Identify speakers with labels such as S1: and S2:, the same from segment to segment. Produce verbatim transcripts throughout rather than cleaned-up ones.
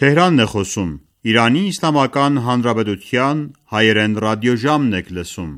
S1: Թեհրանն է խոսում, Իրանի Իսլամական Հանրապետության հայերեն ռադիոժամն եք լսում: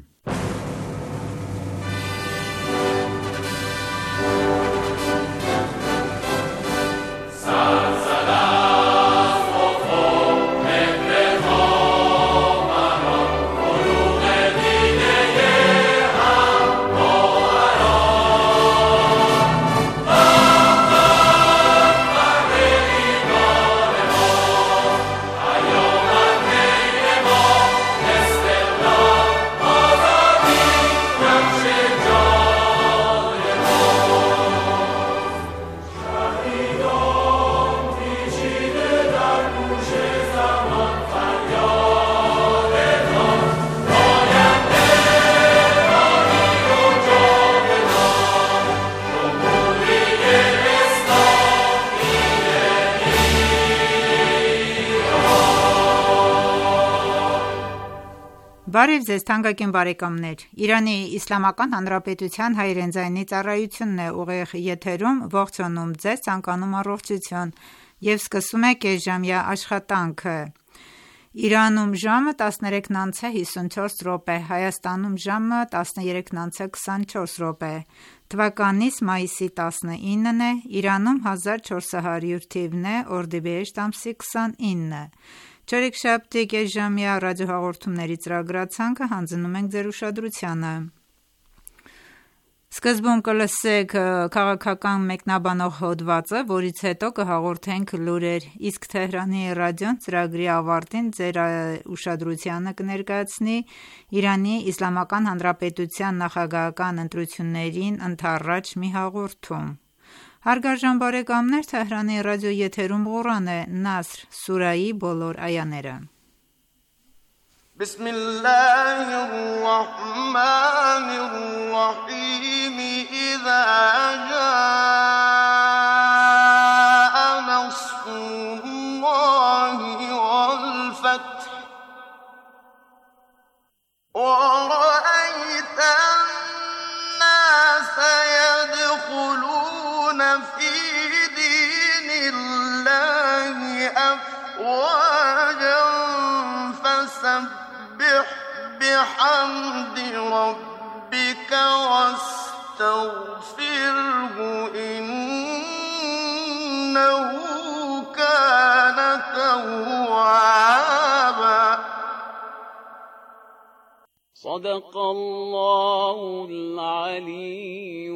S2: Բարև ձեզ թանկագին բարեկամներ: Իրանի Իսլամական Հանրապետության հայերեն ձայնի ծառայությունն է ուղիղ եթերում ողջունում ձեզ, ցանկանում առողջություն և սկսում է կեսժամյա աշխատանքը: Իրանում ժամը տասներեքն անց է հիսունչորս րոպե, Հայաստանում ժամը տասներեքն անց է քսանչորս րոպե: Թվականիս մայիսի տասնինն է, Իրանում հազար չորս հարյուր թիվն է, օրդիբեհեշտ ամսի քսանինը: Չորեքշաբթի կեսժամյա ռադիոհաղորդումների ծրագրացանկը հանձնում ենք ձեր ուշադրությանը: Սկզբում կլսեք քաղաքական մեկնաբանող հոդվածը, որից հետո կհաղորդենք լուրեր, իսկ Թեհրանի ռադիոն ծրագրի ավարտին ձեր ուշադրությանը կներկայացնի Իրանի Իսլամական Հանրապետության նախագահական ընտրություններին ընդառաջ մի հաղորդում: Հարգարժան բարեկամներ, Թեհրանի ռադիոեթերում Ղուրան է, Նասր սուրահի բոլոր այաները:
S3: Բիսմիլլահ ըր-ռահման ըր-ռահիմ Իզա ջա'a նասրուլլահի վալ-ֆաթհ وَرَأَيْتَ النَّاسَ يَدْخُلُونَ فِي دِينِ اللَّهِ أَفْوَاجًا فَسَبِّحْ بِحَمْدِ رَبِّكَ وَاسْتَغْفِرْهُ إِنَّهُ كَانَ تَوَّابًا صدق الله العلي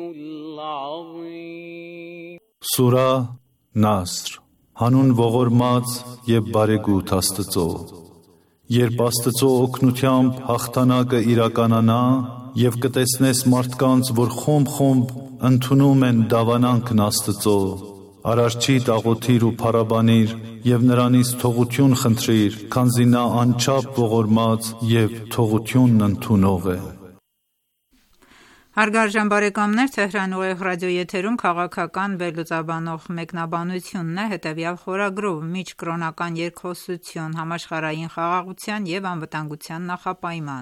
S3: العظيم
S4: Սուրահ Նասր Հանուն ողորմած և բարեգութ Աստծո: Երբ Աստծո օգնությամբ հաղթանակը իրականանա և կտեսնես մարդկանց, որ խումբ-խումբ ընդունում են դավանանքն Աստծո, Արարչիդ աղոթիր ու փառաբանիր և Նրանից թողություն խնդրիր, քանզի Նա անչափ ողորմած և թողությունն ընդունող է:
S2: Հարգարժան բարեկամներ, Թեհրանի ուղիղ ռադիոեթերում քաղաքական վերլուծաբանող մեկնաբանությունն է հետևյալ խորագրով՝ Միջկրոնական երկխոսություն, համաշխարհային խաղաղության և անվտանգության նախապայման: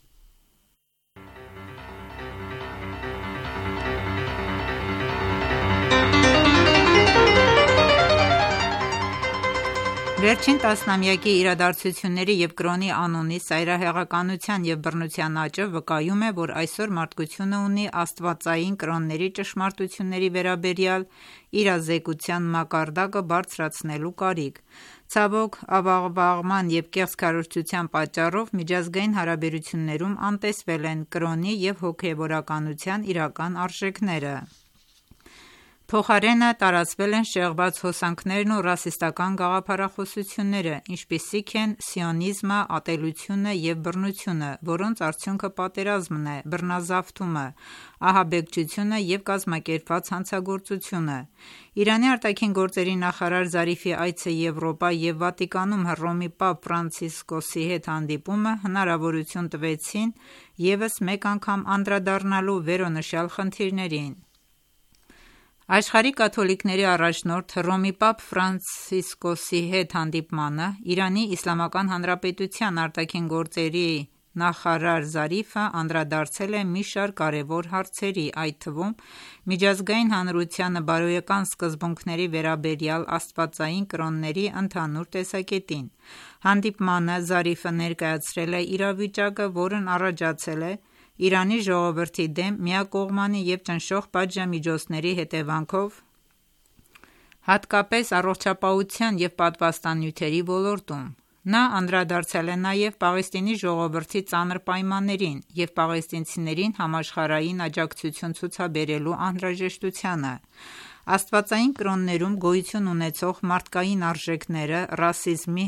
S2: Վերջին տասնամյակի իրադարձությունների և կրոնի անունի ծայրահեղականության և բռնության աճը վկայում է, որ այսօր մարդկությունը ունի աստվածային կրոնների ճշմարտությունների վերաբերյալ իրազեկության մակարդակը բարձրացնելու կարիք: Ցավոք, աղավաղման և կեղծ քարոզչության պատճառով միջազգային հարաբերություններում անտեսվել են կրոնի և հոգևորականության իրական արժեքները: Փոխարենը տարածվել են շեղված հոսանքներն ու ռասիստական գաղափարախոսությունները, ինչպիսիք են սիոնիզմը, ատելությունը և բռնությունը, որոնց արդյունքը պատերազմն է, բռնազավթումը, ահաբեկչությունը և կազմակերպված հանցագործությունը: Իրանի արտաքին գործերի նախարար Զարիֆի այցը Եվրոպա և Վատիկանում Հռոմի Պապ Ֆրանցիսկոսի հետ հանդիպումը հնարավորություն տվեցին ևս մեկ անգամ անդրադառնալու վերոնշյալ խնդիրներին: Աշխարհի կաթոլիկների առաջնորդ Հռոմի Պապ Ֆրանցիսկոսի հետ հանդիպմանը Իրանի Իսլամական Հանրապետության ԱԳ Նախարար Զարիֆը անդրադարձել է մի շարք կարևոր հարցերի, այդ թվում միջազգային հանրությանը բարոյական սկզբունքների վերաբերյալ աստվածային կրոնների ընդհանուր տեսակետին։ Հանդիպմանը Զարիֆը ներկայացրել է իրավիճակը, որն առաջացել է Իրանի ժողովրդի դեմ միակողմանի և ճնշող պատժամիջոցների հետևանքով, հատկապես առողջապահության և պատվաստանյութերի ոլորտում։ Նա անդրադարձել է նաև Պաղեստինի ժողովրդի ծանր պայմաններին և պաղեստինցիներին համաշխարհային աջակցություն ցուցաբերելու անհրաժեշտությանը։ Աստվածային կրոններում գոյություն ունեցող մարդկային արժեքները, ռասիզմի,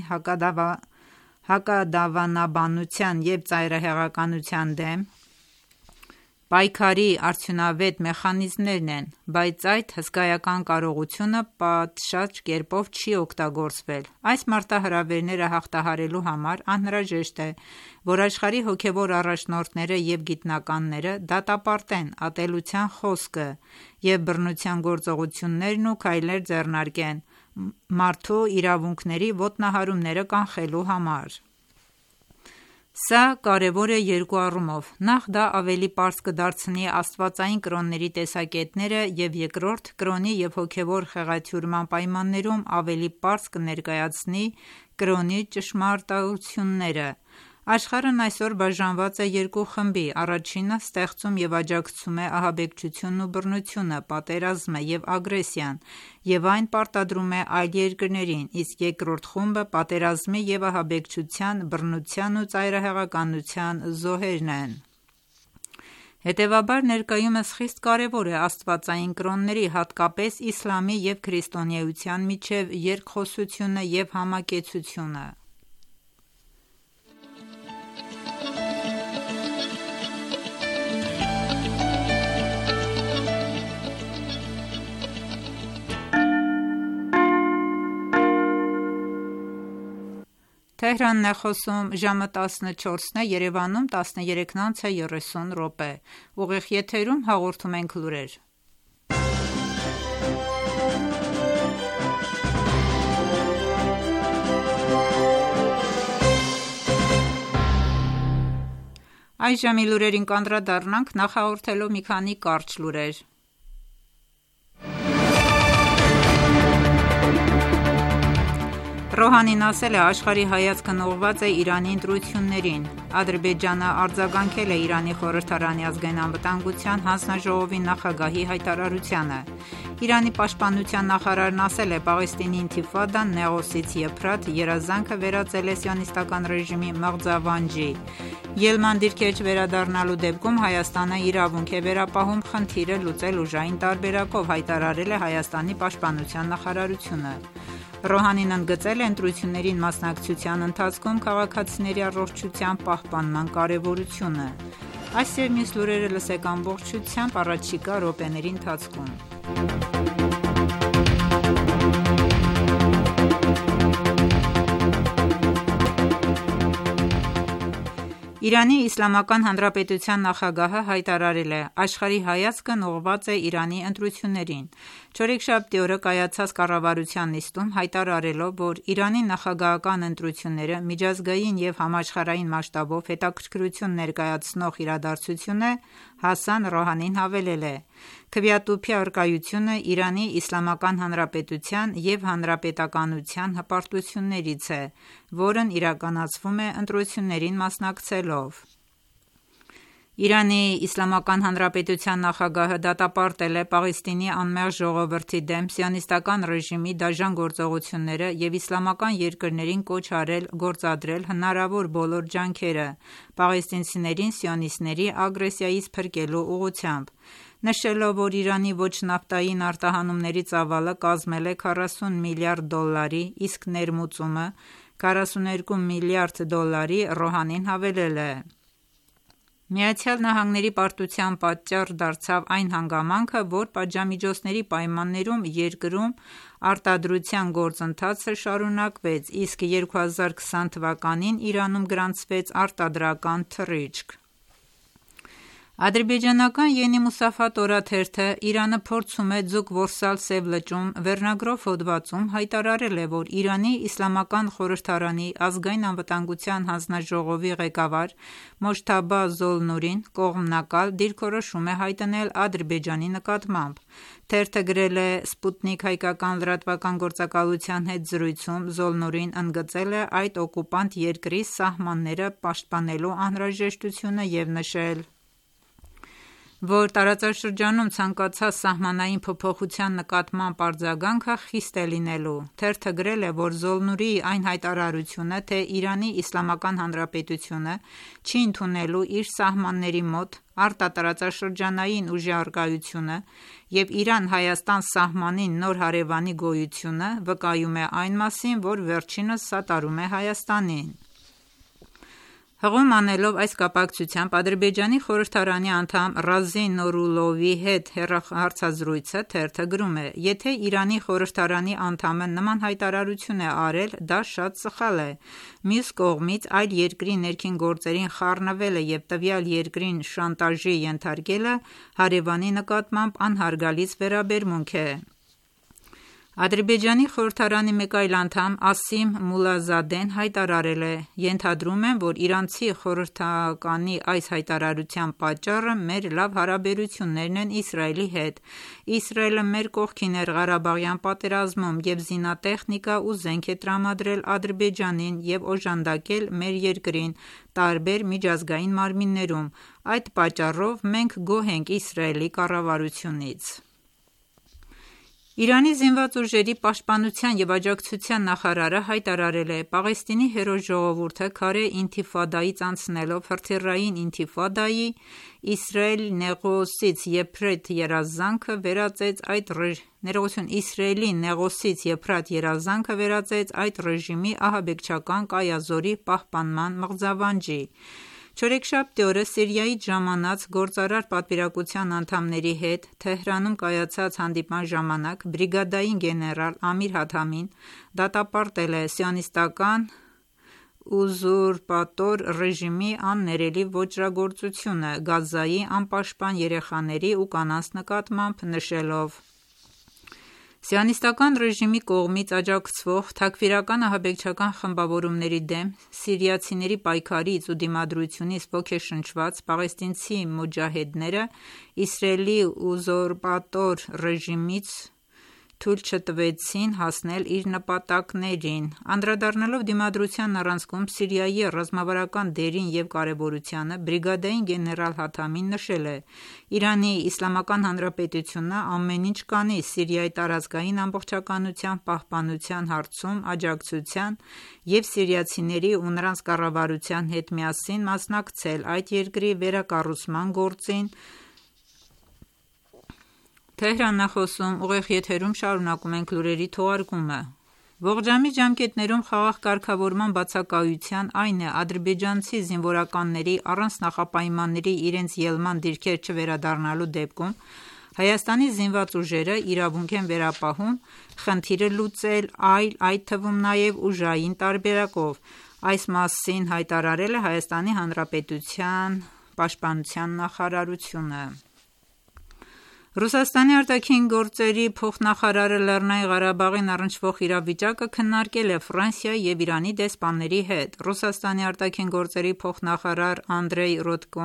S2: հակադավանաբանության և ծայրահեղականության դեմ պայքարի արդյունավետ մեխանիզմներն են, բայց այդ հսկայական կարողությունը պատշաճ կերպով չի օգտագործվել։ Այս մարտահրավերները հաղթահարելու համար անհրաժեշտ է, որ աշխարհի հոգևոր առաջնորդները և գիտնականները դատապարտեն ատելության խոսքը և բռնության գործողություններն ու քայլեր ձեռնարկեն մարդու իրավունքների ոտնահարումները կանխելու համար։ Սա կարևոր է երկու առումով. Նախ, դա ավելի պարզ կդարձնի աստվածային կրոնների տեսակետները և երկրորդ, կրոնի և հոգևոր խեղաթյուրման պայմաններում ավելի պարզ կներկայացնի կրոնի ճշմարտությունները։ Աշխարհն այսօր բաժանված է երկու խմբի. առաջինը ստեղծում և աջակցում է ահաբեկչությունն ու բռնությունը, պատերազմը և ագրեսիան և այն պարտադրում է այլ երկրներին, իսկ երկրորդ խումբը պատերազմի և ահաբեկչության, բռնության ու ծայրահեղականության զոհերն են։ Հետևաբար, ներկայումս խիստ կարևոր է աստվածային կրոնների, հատկապես իսլամի և քրիստոնեության միջև երկխոսությունը և համակեցությունը։ Այժմ լուրերին կանդրադառնանք, նախահաղորդելով մի քանի կարճ լուրեր։ Ռոհանին ասել է՝ աշխարհի հայացքն ուղղված է Իրանի ընտրություններին։ Ադրբեջանը արձագանքել է Իրանի խորհրդարանի ազգային անվտանգության հանձնաժողովի նախագահի հայտարարությանը։ Իրանի պաշտպանության նախարարն ասել է՝ Պաղեստինի ինթիֆադան նեղոսից եփրատ երազանքը վերածել է սիոնիստական ռեժիմի մղձավանջի։ Ելման դիրքերջ վերադառնալու դեպքում Հայաստանը իրավունք է վերապահում խնդիրը լուծել ուժային տարբերակով, հայտարարել է Հայաստանի պաշտպանության նախարարությունը։ Ռոհանին ընդգծել է ընտրություններին մասնակցության ընթացքում քաղաքացիների առողջության պահպանման կարևորությունը։ Այս և մյուս լուրերը լսեք ամբողջությամբ առաջիկա րոպեների ընթացքում։ Իրանի Իսլամական Հանրապետության նախագահը հայտարարել է՝ աշխարհի հայացքն ուղղված է Իրանի ընտրություններին։ Չորեքշաբթի օրը կայացած կառավարության նիստում հայտարարելով, որ Իրանի նախագահական ընտրությունները միջազգային և համաշխարհային մասշտաբով հետաքրքրություն ներկայացնող իրադարձություն է, Հասան Ռոհանին հավելել է. «Քվեատուփի առկայությունը Իրանի Իսլամական Հանրապետության և հանրապետականության հպարտություններից է, որն իրականացվում է ընտրություններին մասնակցելով»։ Իրանի Իսլամական Հանրապետության նախագահը դատապարտել է Պաղեստինի անմեղ ժողովրդի դեմ սիոնիստական ռեժիմի դաժան գործողությունները և իսլամական երկրներին կոչ արել գործադրել հնարավոր բոլոր ջանքերը պաղեստինցիներին սիոնիստների ագրեսիայից փրկելու ուղղությամբ, նշելով, որ Իրանի ոչ նավթային արտահանումների ծավալը կազմել է քառասուն միլիարդ դոլարի, իսկ ներմուծումը՝ քառասունութ երկու միլիարդ դոլարի։ Ռոհանին հավելել է. «ԱՄՆ-ի պարտության պատճառ դարձավ այն հանգամանքը, որ պատժամիջոցների պայմաններում երկրում արտադրության գործընթացը շարունակվեց, իսկ երկու հազար քսան թվականին Իրանում գրանցվեց արտադրական թռիչք»։ Ադրբեջանական Yeni Musafat օրաթերթը Իրանը փորձում է ձուկ որսալ Սև լճում վերնագրով հոդվածում հայտարարել է, որ Իրանի Իսլամական խորհրդարանի ազգային անվտանգության հանձնաժողովի ղեկավար Մոջթաբա Զոլնուրին կողմնակալ դիրքորոշում է հայտնել Ադրբեջանի նկատմամբ։ Թերթը գրել է Sputnik հայկական լրատվական գործակալության հետ զրույցում Զոլնուրին ընդգծել է այդ օկուպանտ երկրի սահմանները պաշտպանելու անհրաժեշտությունը և նշել, որ տարածաշրջանում ցանկացած սահմանային փոփոխության նկատմամբ արձագանքը խիստ է լինելու։ Թերթը գրել է, որ Զոլնուրի այն հայտարարությունը, թե Իրանի Իսլամական Հանրապետությունը չի ընդունելու իր սահմանների մոտ արտատարածաշրջանային ուժի առկայությունը և Իրան-Հայաստան սահմանին նոր հարևանի գոյությունը վկայում է այն մասին, որ վերջինս սատարում է Հայաստանին։ Հղում անելով այս կապակցությամբ Ադրբեջանի խորհրդարանի անդամ Ռազի Նորուլովի հետ հարցազրույցը թերթը գրում է. «Եթե Իրանի խորհրդարանի անդամը նման հայտարարություն է արել, դա շատ սխալ է։ Մյուս կողմից, այլ երկրի ներքին գործերին խառնվելը և տվյալ երկրին շանտաժի ենթարկելը հարևանի նկատմամբ անհարգալից վերաբերմունք է»։ Ադրբեջանի խորհրդարանի մեկ այլ անդամ Ասիմ Մուլազադեն հայտարարել է. «Ենթադրում եմ, որ իրանցի խորհրդականի այս հայտարարության պատճառը մեր լավ հարաբերություններն են Իսրայելի հետ։ Իսրայելը մեր կողքին էր Ղարաբաղյան պատերազմում և զինատեխնիկա ու զենք է տրամադրել Ադրբեջանին և օժանդակել մեր երկրին տարբեր միջազգային մարմիններում։ Այդ պատճառով մենք գոհ ենք Իսրայելի կառավարությունից»։ Իրանի զինված ուժերի պաշտպանության և աջակցության նախարարը հայտարարել է. «Պաղեստինի հերոս ժողովուրդը քարե ինթիֆադայից անցնելով հրթիռային ինթիֆադայի, Իսրայել նեղոսից եփրատ երազանքը վերածեց այդ ռեժիմի ահաբեկչական կայազորի պահպանման մղձավանջի»։ Չորեքշաբթի օրը Սիրիայից ժամանած գործարար պատվիրակության անդամների հետ Թեհրանում կայացած հանդիպման ժամանակ բրիգադային գեներալ Ամիր Հաթամին դատապարտել է սիոնիստական ուզուրպատոր ռեժիմի աններելի ոճրագործությունը Գազայի անպաշտպան երեխաների ու կանանց նկատմամբ, նշելով. «Սիոնիստական ռեժիմի կողմից աջակցվող թաքֆիրական ահաբեկչական խմբավորումների դեմ սիրիացիների պայքարից ու դիմադրությունից ոգեշնչված պաղեստինցի մոջահեդները Իսրայելի ուզուրպատոր ռեժիմին թույլ չտվեցին հասնել իր նպատակներին»։ Անդրադառնալով դիմադրության առանցքում Սիրիայի ռազմավարական դերին և կարևորությանը, բրիգադային գեներալ Հաթամին նշել է. «Իրանի Իսլամական Հանրապետությունը ամեն ինչ կանի Սիրիայի տարածքային ամբողջականության պահպանության հարցում աջակցության և սիրիացիների ու նրանց կառավարության հետ միասին մասնակցել այդ երկրի վերակառուցման գործին»։ Ողջամիտ ժամկետներում խաղաղ կարգավորման բացակայության, այն է ադրբեջանցի զինվորականների առանց նախապայմանների իրենց ելման դիրքեր չվերադառնալու դեպքում Հայաստանի զինված ուժերը իրավունք են վերապահում խնդիրը լուծել այլ, այդ թվում նաև ուժային տարբերակով։ Այս մասին հայտարարել է Հայաստանի Հանրապետության պաշտպանության նախարարությունը։ Ռուսաստանի արտաքին գործերի փոխնախարարը Լեռնային Ղարաբաղին առնչվող իրավիճակը քննարկել է Ֆրանսիայի և Իրանի դեսպանների հետ։ Ռուսաստանի արտաքին գործերի փոխնախարար Անդրեյ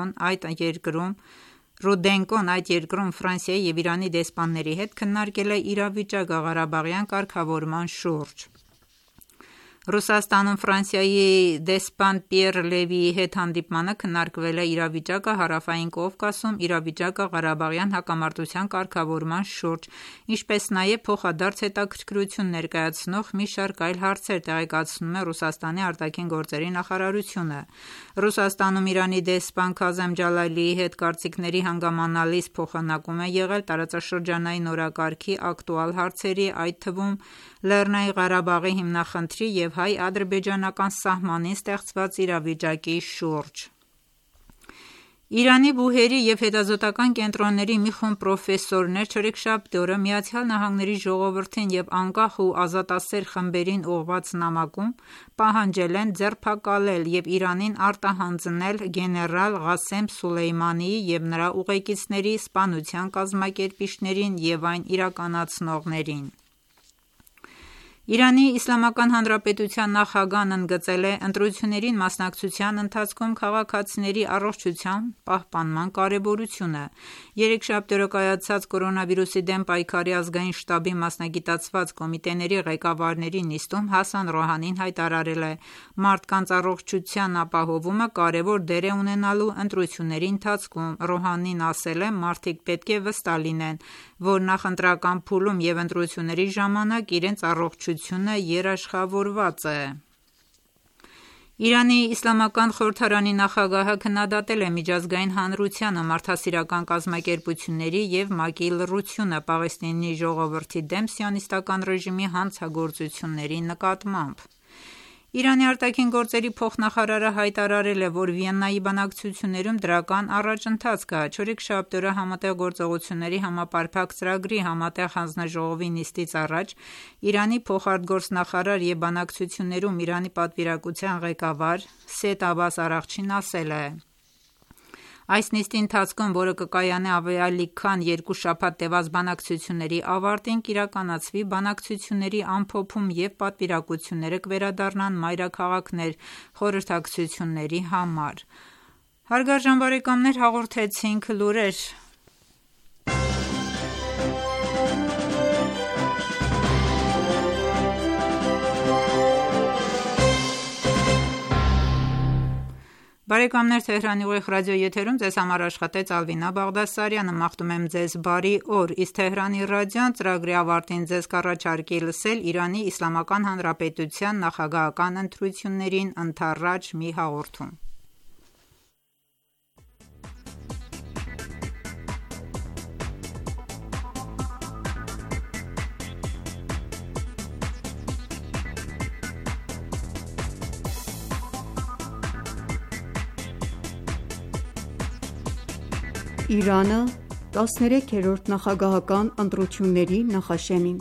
S2: Ռուդենկոն այդ երկրում Ֆրանսիայի և Իրանի դեսպանների հետ քննարկել է իրավիճակը ղարաբաղյան կարգավորման շուրջ։ Ռուսաստանում Ֆրանսիայի դեսպան Պիեր Լևիի հետ հանդիպմանը քննարկվել է իրավիճակը Հարավային Կովկասում, իրավիճակը Ղարաբաղյան հակամարտության կարգավորման շուրջ, ինչպես նաև փոխադարձ հետաքրքրություն ներկայացնող մի շարք այլ հարցեր, տեղեկացնում է Ռուսաստանի արտաքին գործերի նախարարությունը։ Ռուսաստանում Իրանի դեսպան Քազեմ Ջալալիի հետ կարծիքների հանգամանալիս փոխանակում է եղել տարածաշրջանային օրակարգի ակտուալ հարցերի, այդ թվում Լեռնային Ղարաբաղի հիմնախնդրի և հայ-ադրբեջանական սահմանին ստեղծված իրավիճակի շուրջ։ Իրանի բուհերի և հետազոտական կենտրոնների մի խումբ պրոֆեսորներ չորեքշաբթի օրը ԱՄՆ-ի ժողովրդին և անկախ ու ազատասեր խմբերին ուղղված նամակում պահանջել են ձերբակալել և Իրանին արտահանձնել գեներալ Ղասեմ Սոլեյմանիի և նրա ուղեկիցների սպանության կազմակերպիչներին և այն իրականացնողներին: Իրանի Իսլամական Հանրապետության նախագահն ընդգծել է ընտրություններին մասնակցության ընթացքում քաղաքացիների առողջության պահպանման կարևորությունը: Երեքշաբթի օրը կայացած կորոնավիրուսի դեմ պայքարի ազգային շտաբի մասնագիտացված կոմիտեների ղեկավարների նիստում Հասան Ռոհանին հայտարարել է. «Մարդկանց առողջության ապահովումը կարևոր դեր է ունենալու ընտրությունների ընթացքում»: Ռոհանին ասել է. «Մարդիկ պետք է վստահ լինեն, որ նախընտրական փուլում և ընտրությունների ժամանակ իրենց առողջությունը երաշխավորված է»: Իրանի Իսլամական խորհրդարանի նախագահը քննադատել է միջազգային հանրությանը, մարդասիրական կազմակերպությունների և ՄԱԿ-ի լռությունը Պաղեստինի ժողովրդի դեմ Սիոնիստական ռեժիմի հանցագործությունների նկատմամբ: Իրանի արտաքին գործերի փոխնախարարը հայտարարել է, որ Վիեննայի բանակցություններում դրական առաջընթաց կա: Չորեքշաբթի օրը Համատեղ գործողությունների համապարփակ ծրագրի համատեղ հանձնաժողովի նիստից առաջ Իրանի փոխարտգործնախարար և բանակցություններում Իրանի պատվիրակության ղեկավար Սեյեդ Աբբաս Արաղչին ասել է. «Այս նիստի ընթացքում, որը կկայանե ավելի քան երկու շաբաթ տևած բանակցությունների ավարտին, կիրականացվի բանակցությունների ամփոփում և պատվիրակությունները կվերադառնան մայրաքաղաքներ խորհրդակցությունների համար»: Հարգարժան բարեկամներ, հաղորդեցինք լուրեր: Մաղթում եմ Ձեզ բարի օր: Իսկ Թեհրանի ռադիոն ծրագրի ավարտին Ձեզ կառաջարկի լսել Իրանի Իսլամական Հանրապետության նախագահական ընտրություններին ընդառաջ մի հաղորդում:
S5: Իրանը տասներեքերորդ նախագահական ընտրությունների նախաշեմին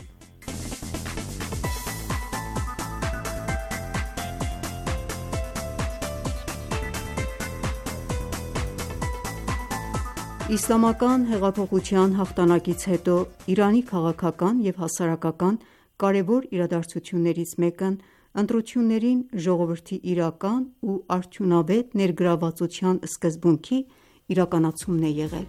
S5: Իսլամական հեղափոխության հաղթանակից հետո Իրանի քաղաքական և հասարակական կարևոր իրադարձություններից մեկն ընտրություններին ժողովրդի իրական ու արդյունավետ ներգրավվածության սկզբունքի իրականացումն է եղել: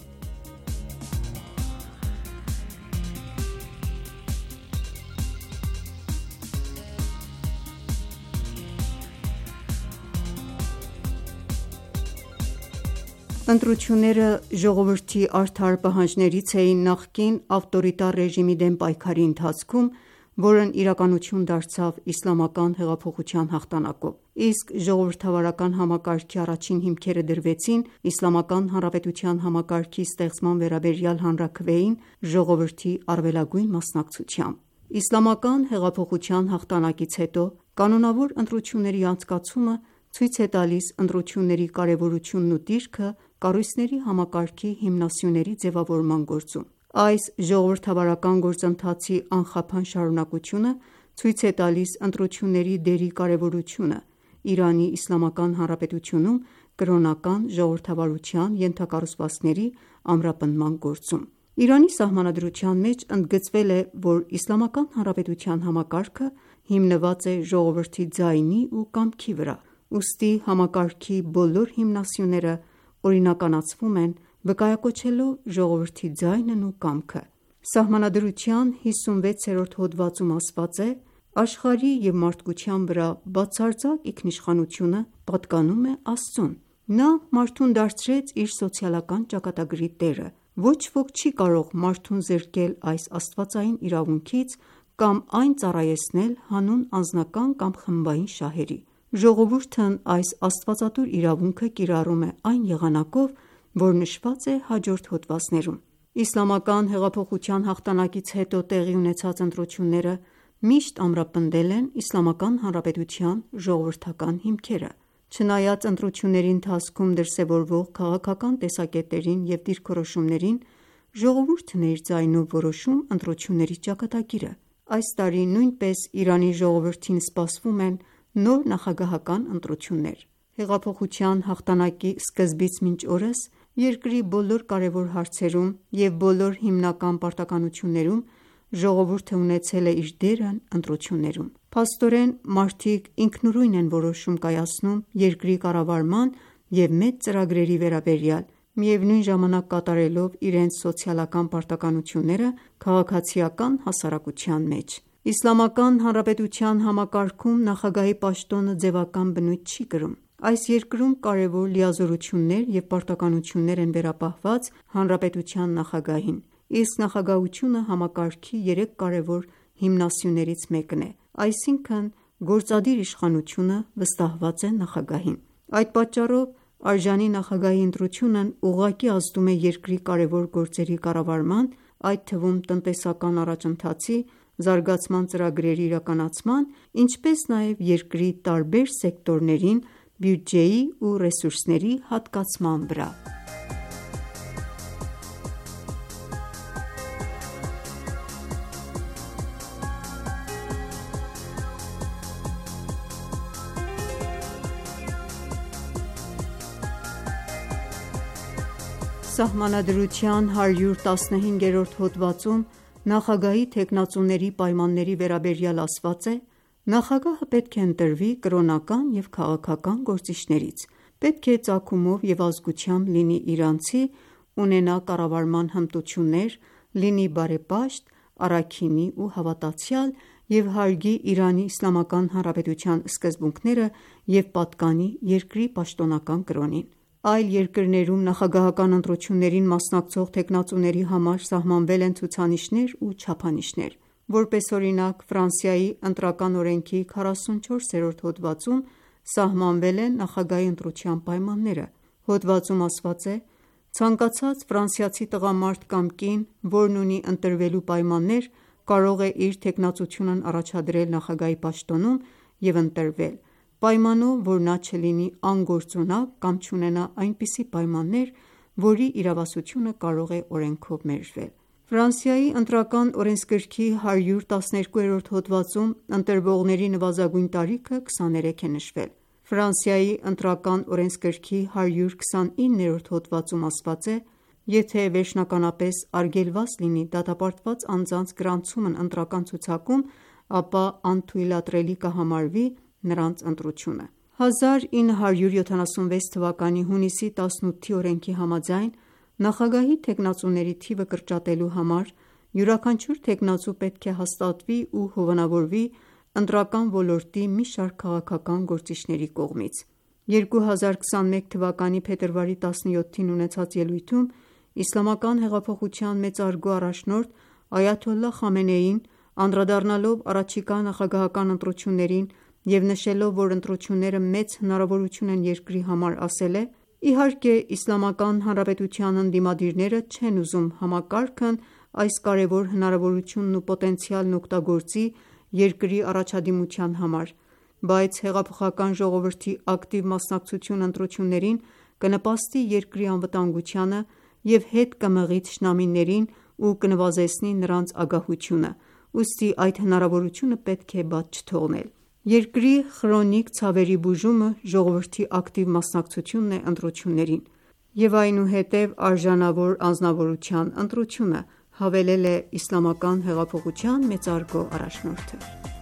S5: Ընտրությունները ժողովրդի արդար պահանջներից էին նախկին ավտորիտար ռեժիմի դեմ պայքարի ընթացքում, որն իրականություն դարձավ իսլամական հեղափոխության հաղթանակով: Իսկ ժողովրդավարական համակարգի առաջին հիմքերը դրվեցին Իսլամական Հանրապետության համակարգի ստեղծման վերաբերյալ հանրաքվեին ժողովրդի առավելագույն մասնակցությամբ: Իսլամական հեղափոխության հաղթանակից հետո կանոնավոր ընտրությունների անցկացումը ցույց է տալիս ընտրությունների կարևորությունն ու դիրքը կառույցների համակարգի հիմնասյուների ձևավորման գործում: Այս ժողովրդավարական գործընթացի անխափան շարունակությունը ցույց է տալիս ընտրությունների դերի կարևորությունը Իրանի Իսլամական Հանրապետությունում կրոնական ժողովրդավարության ենթակառուցվածքների ամրապնդման գործում: Իրանի Սահմանադրության մեջ ընդգծվել է, որ Իսլամական Հանրապետության համակարգը հիմնված է ժողովրդի ձայնի ու կամքի վրա: Ուստի համակարգի բոլոր հիմնասյուները օրինականացվում են վկայակոչելով ժողովրդի ձայնն ու կամքը: Սահմանադրության հիսունվեցերորդ հոդվածում ասված է. «Աշխարհի և մարդկության վրա բացարձակ ինքնիշխանությունը պատկանում է Աստծուն: Նա մարդուն դարձրեց իր սոցիալական ճակատագրի տերը: Ոչ ոք չի կարող մարդուն զրկել այս աստվածային իրավունքից կամ այն ծառայեցնել հանուն անձնական կամ խմբային շահերի: Ժողովուրդն այս աստվածատուր իրավունքը կիրառում է այն եղանակով, որ նշված է հաջորդ հոդվածներում: Իսլամական հեղափոխության հաղթանակից հետո տեղի ունեցած ընտրությունները միշտ ամրապնդել են Իսլամական Հանրապետության ժողովրդական հիմքերը: Չնայած ընտրությունների ընթացքում դրսևորվող քաղաքական տեսակետերին և դիրքորոշումներին, ժողովուրդն է իր ձայնով որոշում ընտրությունների ճակատագիրը։ Այս տարի նույնպես Իրանի ժողովրդին սպասվում են նոր նախագահական ընտրություններ։ Հեղափոխության հաղթանակի սկզբից մինչ օրս երկրի բոլոր կարևոր հարցերում և բոլոր հիմնական պարտականություններում ժողովուրդը ունեցել է իր դերն ընտրություններում։ Փաստորեն, մարդիկ ինքնուրույն են որոշում կայացնում երկրի կառավարման և մեծ ծրագրերի վերաբերյալ, միևնույն ժամանակ կատարելով իրենց սոցիալական պարտականությունները քաղաքացիական հասարակության մեջ։ Իսլամական Հանրապետության համակարգում նախագահի պաշտոնը ձևական բնույթ չի կրում։ Այս երկրում կարևոր լիազորություններ և պարտականություններ են վերապահված հանրապետության նախագահին, իսկ նախագահությունը համակարգի երեք կարևոր հիմնասյուներից մեկն է, այսինքն գործադիր իշխանությունը վստահված է նախագահին։ Այդ պատճառով արժանի նախագահի ընտրությունն ուղղակի ազդում է երկրի կարևոր գործերի կառավարման, այդ թվում տնտեսական առաջընթացի, զարգացման ծրագրերի իրականացման, ինչպես նաև երկրի տարբեր սեկտորներին բյուջեի ու ռեսուրսների հատկացման վրա։ Սահմանադրության հարյուր տասնհինգերորդ հոդվածում նախագահի թեկնածուների պայմանների վերաբերյալ ասված է. «Նախագահը պետք է ընտրվի կրոնական և քաղաքական գործիչներից, պետք է ծագումով և ազգությամբ լինի իրանցի, ունենա կառավարման հմտություններ, լինի բարեպաշտ, առաքինի ու հավատացյալ և հարգի Իրանի Իսլամական Հանրապետության սկզբունքները և պատկանի երկրի պաշտոնական կրոնին»։ Այլ երկրներում նախագահական ընտրություններին մասնակցող թեկնածուների համար սահմանվել են ցուցանիշներ ու չափանիշներ։ Որպես օրինակ, Ֆրանսիայի ընտրական օրենքի քառասունչորսերորդ հոդվածում սահմանվել են նախագահի ընտրության պայմանները։ Հոդվածում ասված է. «Ցանկացած ֆրանսիացի տղամարդ կամ կին, որն ունի ընտրվելու պայմաններ, կարող է իր թեկնածությունն առաջադրել նախագահի պաշտոնում և ընտրվել, պայմանով, որ նա չլինի անգործունակ կամ չունենա այնպիսի պայմաններ, որի իրավասությունը կարող է օրենքով մերժվել»։ Ֆրանսիայի ընտրական օրենսգրքի հարյուր տասներկուերորդ հոդվածում ընտրվողների նվազագույն տարիքը քսաներեք է նշվել։ Ֆրանսիայի ընտրական օրենսգրքի հարյուր քսանիններորդ հոդվածում ասված է. «Եթե վերջնականապես արգելված լինի դատապարտված անձանց գրանցումն ընտրական ցուցակում, ապա անթույլատրելի կհամարվի նրանց ընտրությունը»։ հազար ինը հարյուր յոթանասունվեց թվականի հունիսի տասնութի օրենքի համաձայն, նախագահի թեկնածուների թիվը կրճատելու համար յուրաքանչյուր թեկնածու պետք է հաստատվի ու հովանավորվի ընտրական ոլորտի մի շարք քաղաքական գործիչների կողմից։ երկու հազար քսանմեկ թվականի փետրվարի տասնյոթին ունեցած ելույթում Իսլամական հեղափոխության մեծարգո առաջնորդ այաթոլլահ Խամենեին, անդրադառնալով առաջիկա նախագահական ընտրություններին և նշելով, որ ընտրությունները մեծ հնարավորություն են երկրի համար, ասել է. «Իհարկե, Իսլամական Հանրապետության ընդդիմադիրները չեն ուզում համակարգն այս կարևոր հնարավորությունն ու պոտենցիալն օգտագործի երկրի առաջադիմության համար, բայց հեղափոխական ժողովրդի ակտիվ մասնակցությունն ընտրություններին կնպաստի երկրի անվտանգությանը և հետ կմղի թշնամիներին ու կնվազեցնի նրանց ագահությունը, ուստի այդ հնարավորությունը պետք է բաց չթողնել։ Երկրի խրոնիկ ցավերի բուժումը ժողովրդի ակտիվ մասնակցությունն է ընտրություններին և այնուհետև արժանավոր անձնավորության ընտրությունը», հավելել է Իսլամական հեղափոխության մեծարգո առաջնորդը։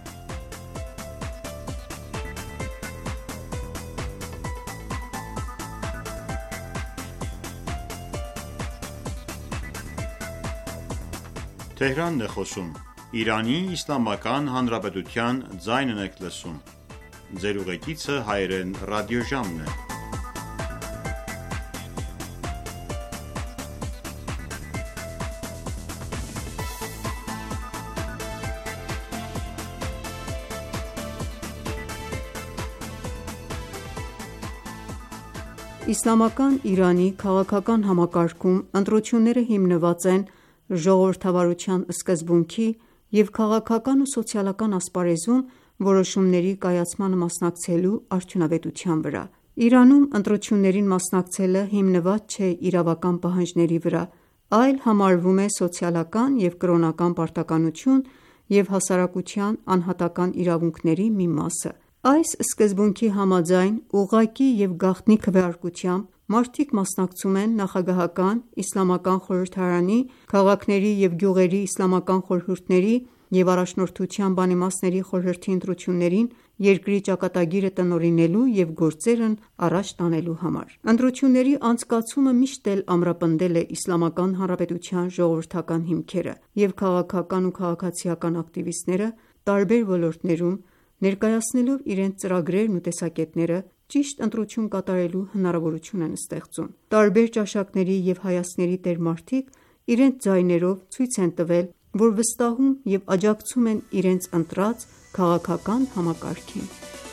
S5: Իսլամական Իրանի քաղաքական համակարգում ընտրությունները հիմնված են ժողովրդավարության սկզբունքի և քաղաքական ու սոցիալական ասպարեզում որոշումների կայացմանը մասնակցելու արդյունավետության վրա։ Իրանում ընտրություններին մասնակցելը հիմնված չէ իրավական պահանջների վրա, այլ համարվում է սոցիալական և կրոնական պարտականություն և հասարակության անհատական իրավունքների մի մասը։ Այս սկզբունքի համաձայն, ուղղակի և գաղտնի քվեարկությամբ մարդիկ մասնակցում են նախագահական, իսլամական խորհրդարանի, քաղաքների և գյուղերի իսլամական խորհուրդների և առաջնորդության բանիմացների խորհրդի ընտրություններին երկրի ճակատագիրը տնօրինելու և գործերն առաջ տանելու համար։ Ընտրությունների անցկացումը միշտ էլ ամրապնդել է Իսլամական Հանրապետության ժողովրդական հիմքերը, և քաղաքական ու քաղաքացիական ակտիվիստները տարբեր ոլորտներում, ներկայացնելով իրենց ծրագրերն ու տեսակետները, ճիշտ ընտրություն կատարելու հնարավորություն են ստեղծում։ Տարբեր ճաշակների և հայացքների տեր մարդիկ իրենց ձայներով ցույց են տվել, որ վստահում և աջակցում են իրենց ընտրած քաղաքական համակարգին։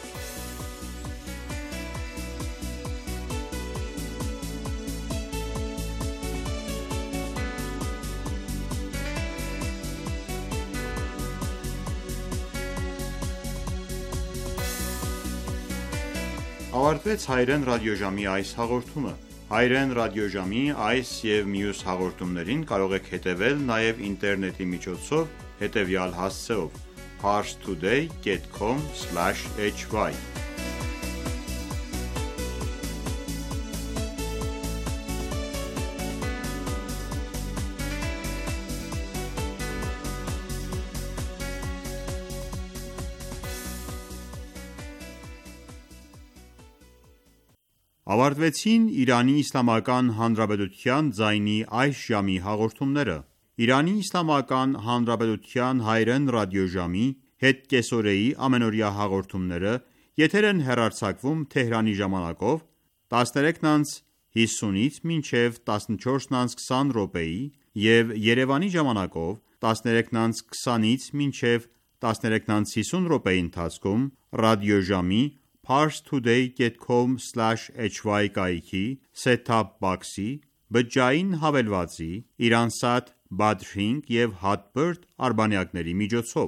S1: Ավարտվեց Հայրեն ռադիոժամի այս հաղորդումը։ Հայրեն ռադիոժամի այս և մյուս հաղորդումներին կարող եք հետևել նաև ինտերնետի միջոցով հետևյալ հասցեով՝ parstoday dot com slash h y Ավարտվեցին Իրանի Իսլամական Հանրապետության ձայնի այս ժամի հաղորդումները։ Իրանի Իսլամական Հանրապետության հայրեն ռադիոժամի հետկեսօրեի ամենօրյա հաղորդումները եթեր են հեռարձակվում Թեհրանի ժամանակով տասներեքն օր հիսունից մինչև տասնչորսն օր քսան րոպեի և Երևանի ժամանակով տասներեքն օր քսանից մինչև տասներեքն օր հիսուն րոպեի ընթացքում ռադիոժամի parstoday dot com slash h y կայքի set-top box-ի, բջջային հավելվածի, Iransat Badrink և Hotbird արբանյակների միջոցով։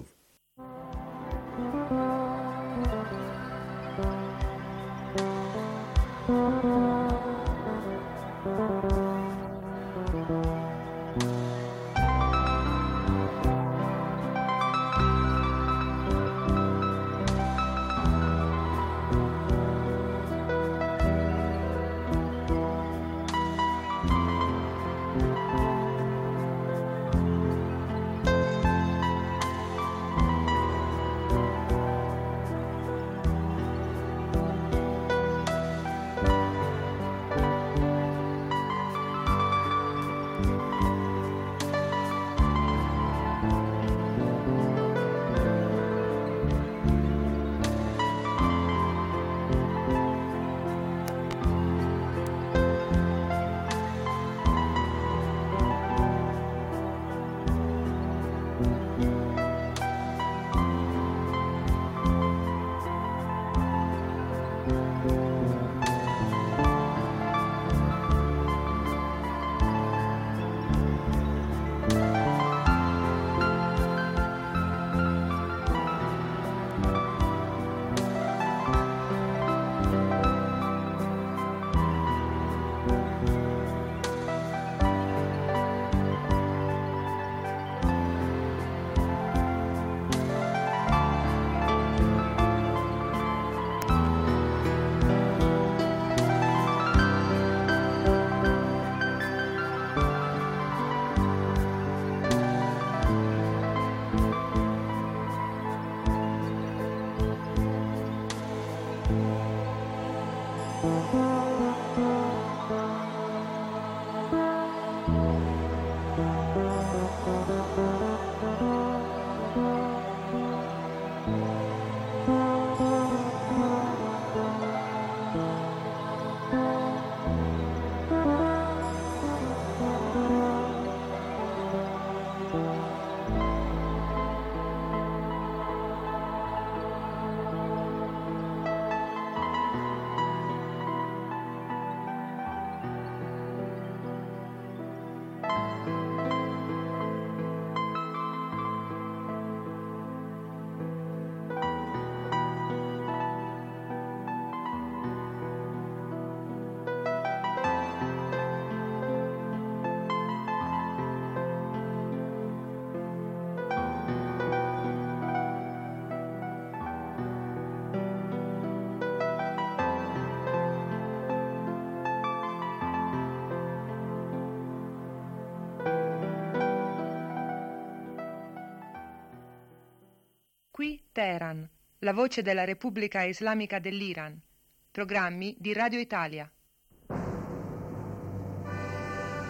S6: Teheran, la voce della Repubblica Islamica dell'Iran. Programmi di Radio Italia.